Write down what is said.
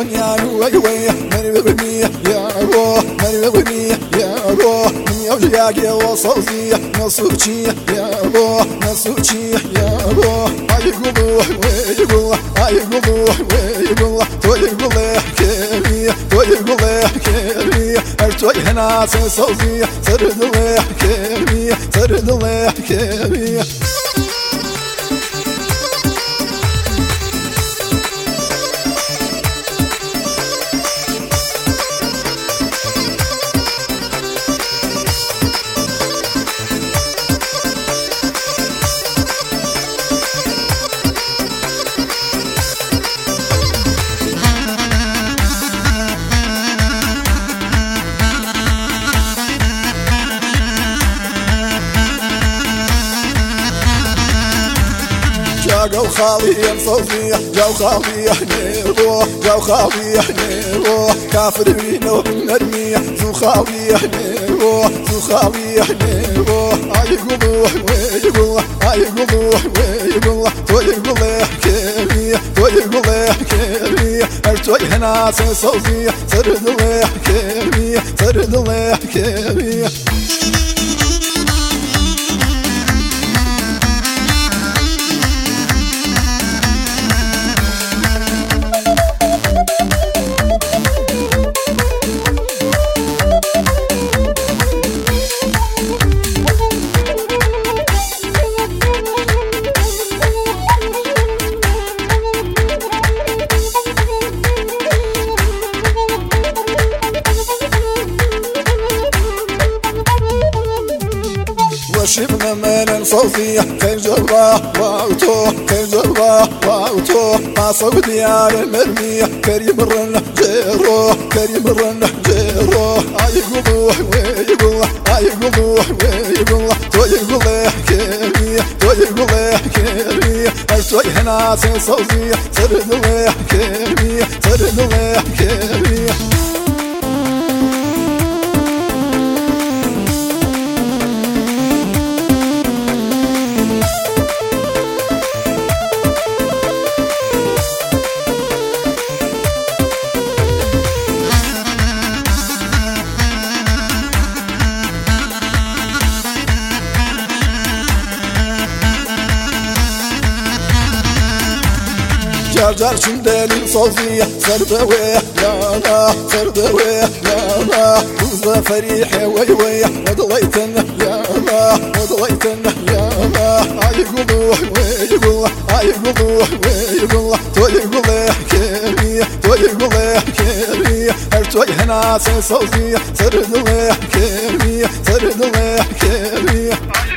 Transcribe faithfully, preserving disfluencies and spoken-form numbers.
دنيا ويوي من بغني يا رو من بغني يا رو من يوجياك وصوصي نصوتي يا رو نصوتي يا رو أيقولوا ويقول أيقولوا ويقول تويقول كمي تويقول كمي أرتوي هنا صوصي سرد الله كمي سرد الله كمي جو خالي صوفيا جو خالي نيرو جو خالي نيرو كافر بينو مرمية زو خالي نيرو زو خالي نيرو أيقولوا ويقول أيقولوا ويقول تويقول كمي تويقول كمي أرتوي هنا صوفيا سرد الله كمي سرد الله كمي وشبنا من صوفيا خير جربا واوتو خير جربا واوتو عصب ديار المرمية كريم الرن جيرو كريم الرن جيرو أيقولوا ويقول أيقولوا ويقول تويقول كمي تويقول كمي أرتوي هنا صوفيا سرد الله كمي سرد الله كمي جار جار شندالي صوفية سردوي يانا سردوي يانا وزا فريحة ويوي وضليتن يانا وضليتن يانا أيقولوا ويقول أيقولوا ويقول تويقول كمي تويقول كمي أرتوي هنا صوفية سردوي كمي سردوي كمي